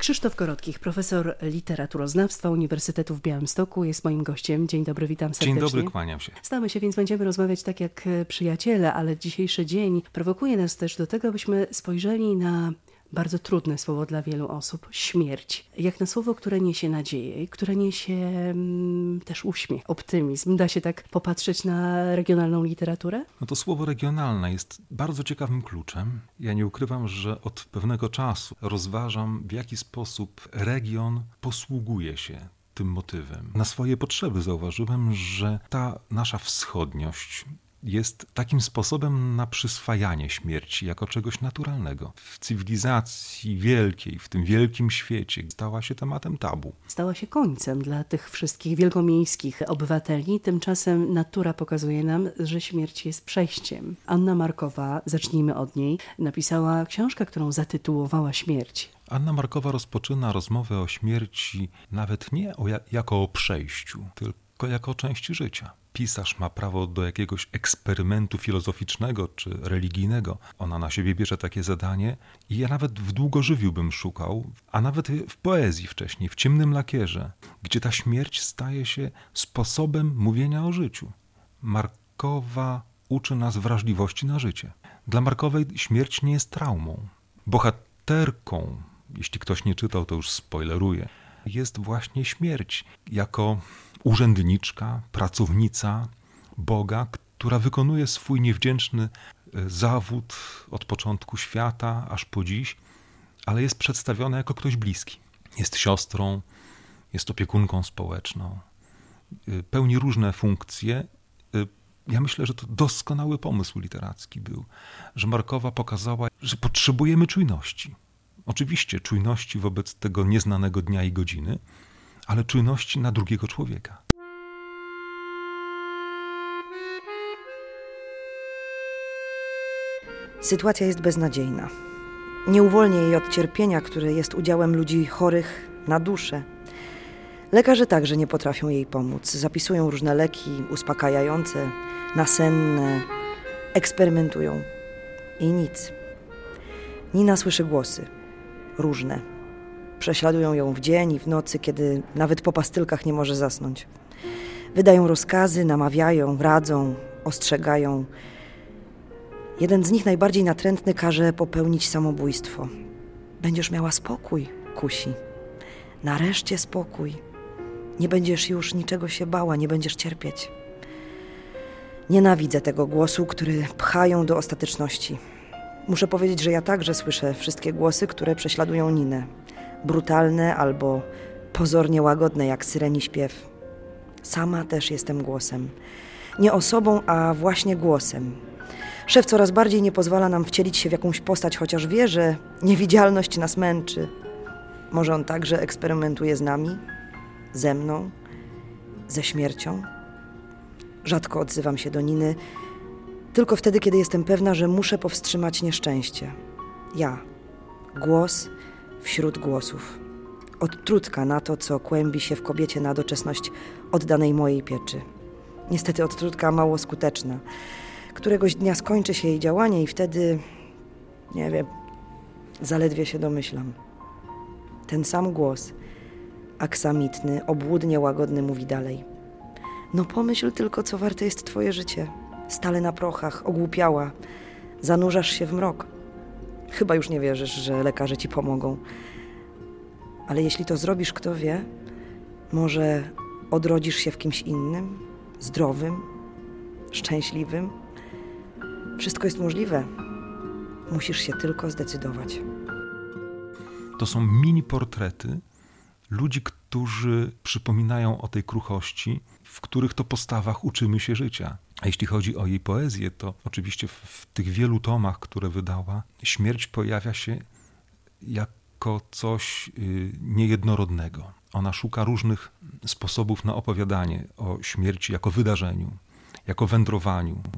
Krzysztof Korotkich, profesor literaturoznawstwa Uniwersytetu w Białymstoku, jest moim gościem. Dzień dobry, witam serdecznie. Dzień dobry, kłaniam się. Znamy się, więc będziemy rozmawiać tak jak przyjaciele, ale dzisiejszy dzień prowokuje nas też do tego, byśmy spojrzeli na bardzo trudne słowo dla wielu osób, śmierć. Jak na słowo, które niesie nadzieję, które niesie też uśmiech, optymizm. Da się tak popatrzeć na regionalną literaturę? No to słowo regionalne jest bardzo ciekawym kluczem. Ja nie ukrywam, że od pewnego czasu rozważam, w jaki sposób region posługuje się tym motywem. Na swoje potrzeby zauważyłem, że ta nasza wschodniość jest takim sposobem na przyswajanie śmierci jako czegoś naturalnego. W cywilizacji wielkiej, w tym wielkim świecie stała się tematem tabu. Stała się końcem dla tych wszystkich wielkomiejskich obywateli. Tymczasem natura pokazuje nam, że śmierć jest przejściem. Anna Markowa, zacznijmy od niej, napisała książkę, którą zatytułowała Śmierć. Anna Markowa rozpoczyna rozmowę o śmierci nawet nie jako o przejściu, tylko jako o części życia. Pisarz ma prawo do jakiegoś eksperymentu filozoficznego czy religijnego. Ona na siebie bierze takie zadanie i ja nawet w Długożywiu bym szukał, a nawet w poezji wcześniej, w Ciemnym lakierze, gdzie ta śmierć staje się sposobem mówienia o życiu. Markowa uczy nas wrażliwości na życie. Dla Markowej śmierć nie jest traumą. Bohaterką, jeśli ktoś nie czytał, to już spoileruję, jest właśnie śmierć jako urzędniczka, pracownica Boga, która wykonuje swój niewdzięczny zawód od początku świata aż po dziś, ale jest przedstawiona jako ktoś bliski. Jest siostrą, jest opiekunką społeczną, pełni różne funkcje. Ja myślę, że to doskonały pomysł literacki był, że Markowa pokazała, że potrzebujemy czujności. Oczywiście czujności wobec tego nieznanego dnia i godziny, ale czujności na drugiego człowieka. Sytuacja jest beznadziejna. Nie uwolnię jej od cierpienia, które jest udziałem ludzi chorych na duszę. Lekarze także nie potrafią jej pomóc. Zapisują różne leki uspokajające, nasenne, eksperymentują. I nic. Nina słyszy głosy. Różne. Prześladują ją w dzień i w nocy, kiedy nawet po pastylkach nie może zasnąć. Wydają rozkazy, namawiają, radzą, ostrzegają. Jeden z nich, najbardziej natrętny, każe popełnić samobójstwo. Będziesz miała spokój, kusi. Nareszcie spokój. Nie będziesz już niczego się bała, nie będziesz cierpieć. Nienawidzę tego głosu, który pchają do ostateczności. Muszę powiedzieć, że ja także słyszę wszystkie głosy, które prześladują Ninę. Brutalne albo pozornie łagodne, jak syreni śpiew. Sama też jestem głosem. Nie osobą, a właśnie głosem. Szef coraz bardziej nie pozwala nam wcielić się w jakąś postać, chociaż wie, że niewidzialność nas męczy. Może on także eksperymentuje z nami, ze mną, ze śmiercią? Rzadko odzywam się do Niny, tylko wtedy, kiedy jestem pewna, że muszę powstrzymać nieszczęście. Ja, głos wśród głosów. Odtrutka na to, co kłębi się w kobiecie na doczesność oddanej mojej pieczy. Niestety odtrutka mało skuteczna. Któregoś dnia skończy się jej działanie i wtedy, nie wiem, zaledwie się domyślam. Ten sam głos, aksamitny, obłudnie łagodny, mówi dalej. No pomyśl tylko, co warte jest twoje życie. Stale na prochach, ogłupiała. Zanurzasz się w mrok. Chyba już nie wierzysz, że lekarze ci pomogą. Ale jeśli to zrobisz, kto wie, może odrodzisz się w kimś innym, zdrowym, szczęśliwym. Wszystko jest możliwe. Musisz się tylko zdecydować. To są mini portrety ludzi, którzy przypominają o tej kruchości, w których to postawach uczymy się życia. A jeśli chodzi o jej poezję, to oczywiście w tych wielu tomach, które wydała, śmierć pojawia się jako coś niejednorodnego. Ona szuka różnych sposobów na opowiadanie o śmierci jako wydarzeniu, jako wędrowaniu,